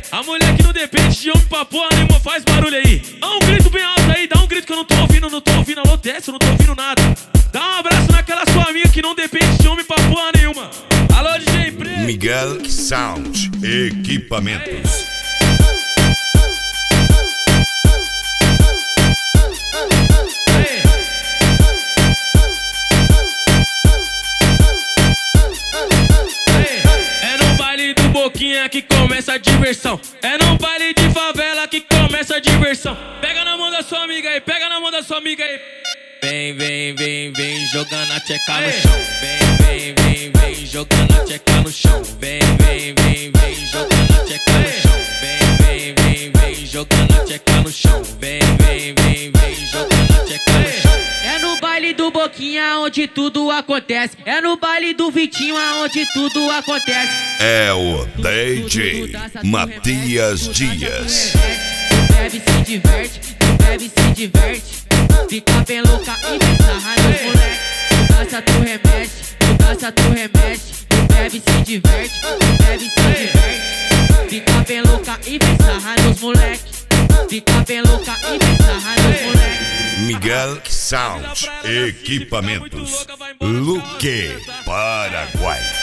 A mulher que não depende de homem pra porra nenhuma faz barulho aí. Dá um grito bem alto aí, dá um grito que eu não tô ouvindo, alô, desce, eu não tô ouvindo nada. Dá um abraço naquela sua amiga que não depende de homem pra porra nenhuma. Alô, DJ Preto. Miguel Sound Equipamentos. Boquinha que começa a diversão. É no baile de favela que começa a diversão. Pega na mão da sua amiga aí, pega na mão da sua amiga aí. Vem, vem, vem, vem, jogando a tcheca no chão. Vem, vem, vem, vem, jogando a tcheca no chão. Vem, vem, vem, vem, jogando a tcheca no chão. Vem, vem, vem, vem, jogando a tcheca no chão. Vem, vem, vem, vem, jogando a tcheca no chão. É no baile do Boquinha onde tudo acontece. É no baile do Vitinho onde tudo acontece. É o DJ Matias Dias. Tu bebe, se diverte, tu bebe, se diverte. Fica bem louca e vem sarrar nos moleque. Tu dança, tu remexe, tu dança, tu remexe. Tu bebe, se diverte, tu bebe, se diverte. Fica bem louca e vem sarrar nos moleque. Fica bem louca e vem sarrar nos moleque. Miguel Sound Equipamentos, Luque, Paraguai.